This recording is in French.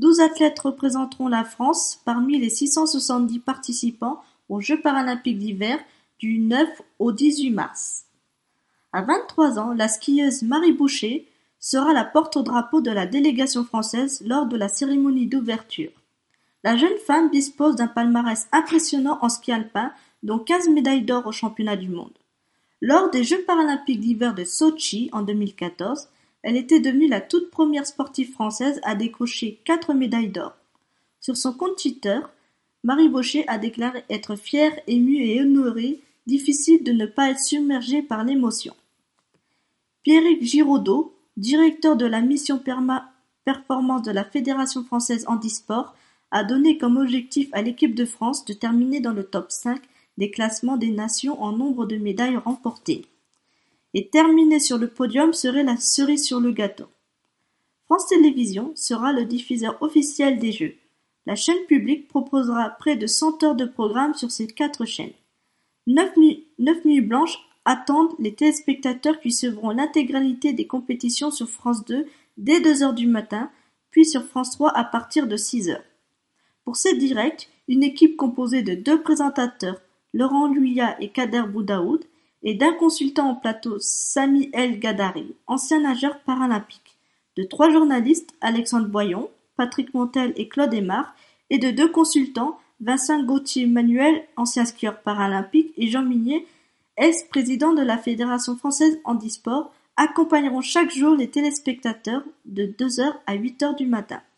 12 athlètes représenteront la France parmi les 670 participants aux Jeux paralympiques d'hiver du 9 au 18 mars. À 23 ans, la skieuse Marie Boucher sera la porte-drapeau de la délégation française lors de la cérémonie d'ouverture. La jeune femme dispose d'un palmarès impressionnant en ski alpin, dont 15 médailles d'or aux championnats du monde. Lors des Jeux paralympiques d'hiver de Sotchi en 2014, elle était devenue la toute première sportive française à décrocher 4 médailles d'or. Sur son compte Twitter, Marie Boucher a déclaré être fière, émue et honorée, difficile de ne pas être submergée par l'émotion. Pierrick Giraudot, directeur de la mission performance de la Fédération française handisport, a donné comme objectif à l'équipe de France de terminer dans le top 5 des classements des nations en nombre de médailles remportées. Et terminer sur le podium serait la cerise sur le gâteau. France Télévisions sera le diffuseur officiel des Jeux. La chaîne publique proposera près de 100 heures de programme sur ces 4 chaînes. 9 nuits blanches attendent les téléspectateurs qui suivront l'intégralité des compétitions sur France 2 dès 2 heures du matin, puis sur France 3 à partir de 6 heures. Pour ces directs, une équipe composée de 2 présentateurs, Laurent Luyat et Kader Boudaoud, et d'un consultant en plateau, Sami El Gadari, ancien nageur paralympique, de 3 journalistes, Alexandre Boyon, Patrick Montel et Claude Aymar, et de 2 consultants, Vincent Gauthier-Manuel, ancien skieur paralympique, et Jean Minier, ex-président de la Fédération française handisport, accompagneront chaque jour les téléspectateurs de 2 heures à 8 heures du matin.